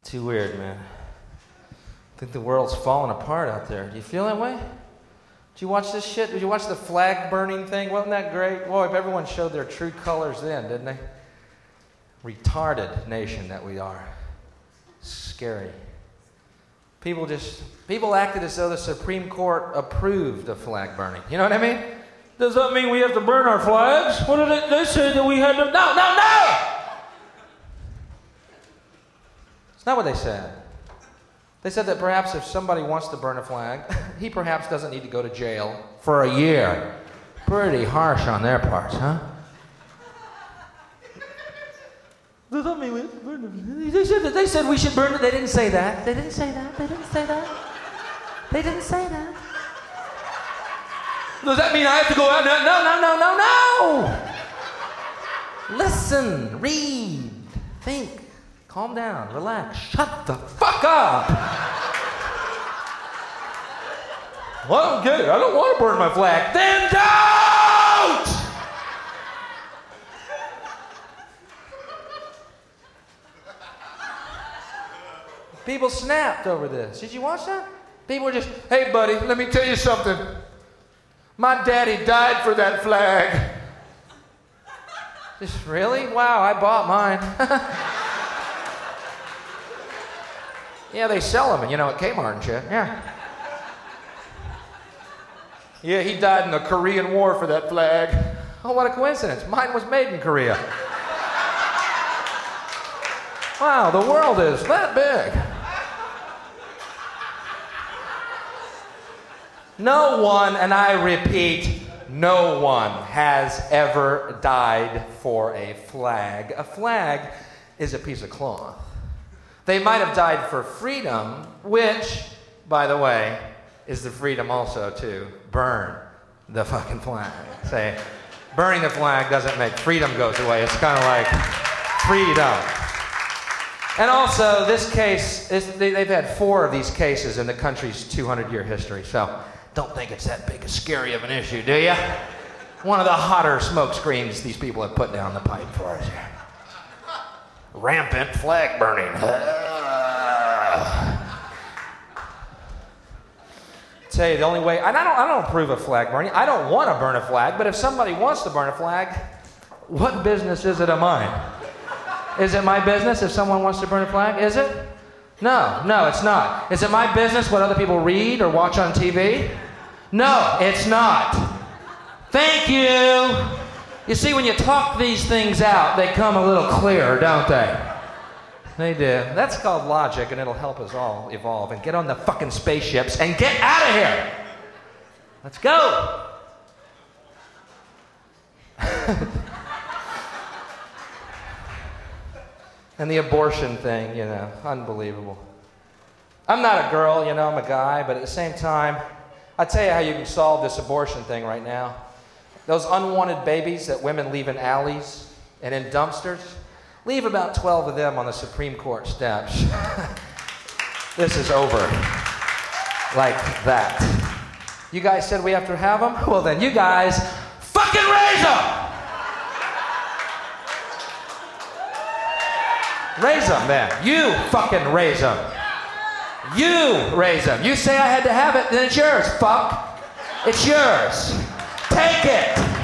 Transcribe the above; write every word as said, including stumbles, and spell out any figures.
Too weird, man. I think the world's falling apart out there. Do you feel that way? Did you watch this shit? Did you watch the flag burning thing? Wasn't that great? Boy, if everyone showed their true colors then, didn't they? Retarded nation that we are. Scary. People just, people acted as though the Supreme Court approved of flag burning. You know what I mean? Does that mean we have to burn our flags? What did it, they say that we had to, no, no, no! It's not what they said. They said that perhaps if somebody wants to burn a flag, he perhaps doesn't need to go to jail for a year. Pretty harsh on their part, huh? Does that mean we have to burn it? They said, that they said we should burn it. They didn't say that. They didn't say that. They didn't say that. They didn't say that. Does that mean I have to go out? No, no, no, no, no, no. Listen, read, think, calm down, relax, shut the fuck up. Well, I don't get it. I don't want to burn my flag. Then don't! People snapped over this. Did you watch that? People were just, hey, buddy, let me tell you something. My daddy died for that flag. Just, really? Wow, I bought mine. Yeah, they sell them, you know, at Kmart and shit. Yeah. Yeah, he died in the Korean War for that flag. Oh, what a coincidence. Mine was made in Korea. Wow, the world is that big. No one, and I repeat, no one has ever died for a flag. A flag is a piece of cloth. They might have died for freedom, which, by the way, is the freedom also to burn the fucking flag. Say, burning the flag doesn't make freedom goes away. It's kind of like freedom. And also, this case, is, they, they've had four of these cases in the country's two hundred year history, so don't think it's that big, as scary of an issue, do you? One of the hotter smoke screens these people have put down the pipe for us here. Rampant flag burning. Tell you the only way, and I don't, I don't approve of flag burning. I don't want to burn a flag, but if somebody wants to burn a flag, what business is it of mine? Is it my business if someone wants to burn a flag? Is it? No, no, it's not. Is it my business what other people read or watch on T V? No, it's not. Thank you. You see, when you talk these things out, they come a little clearer, don't they? They do. That's called logic, and it'll help us all evolve and get on the fucking spaceships and get out of here. Let's go. And the abortion thing, you know, unbelievable. I'm not a girl, you know, I'm a guy, but at the same time, I'll tell you how you can solve this abortion thing right now. Those unwanted babies that women leave in alleys and in dumpsters, leave about twelve of them on the Supreme Court steps. This is over. Like that. You guys said we have to have them? Well then, you guys fucking raise them! Raise them, then. You fucking raise them. You raise them. You say I had to have it, then it's yours, fuck. It's yours. Take it.